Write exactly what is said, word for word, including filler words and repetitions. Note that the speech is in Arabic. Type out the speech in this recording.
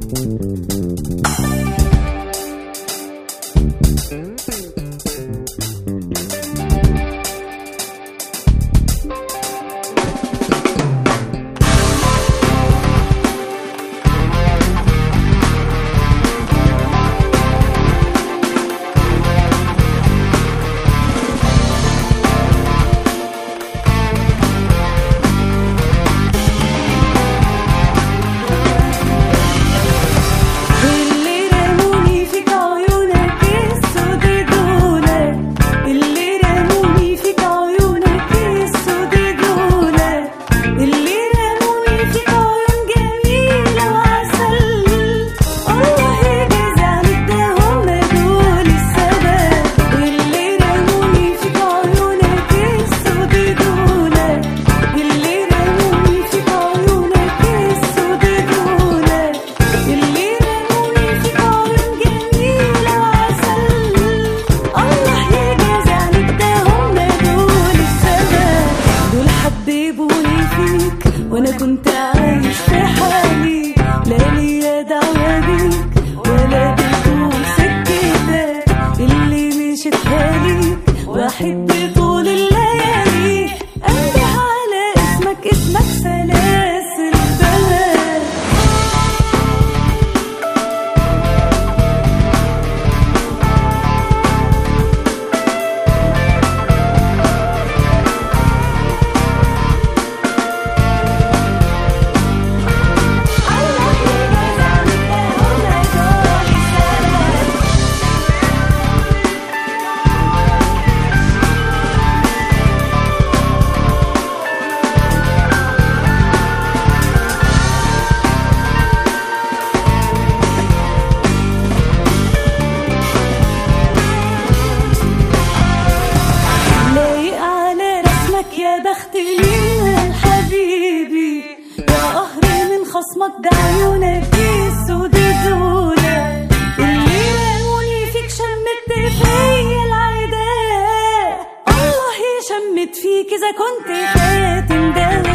وانا كنت عايش في حالي، لا ليا دعوة بيك ولا بيكون سكتك اللي مشيت حالي واحد طول الليالي. انده على اسمك اسمك سلاسل بلد. يا بخت لينا حبيبي، يا قهري من خصمك ده عيونك السود دولة اللي لقوني فيك شمت فيا العداء. الله يشمت فيك إذا كنت فاتن ده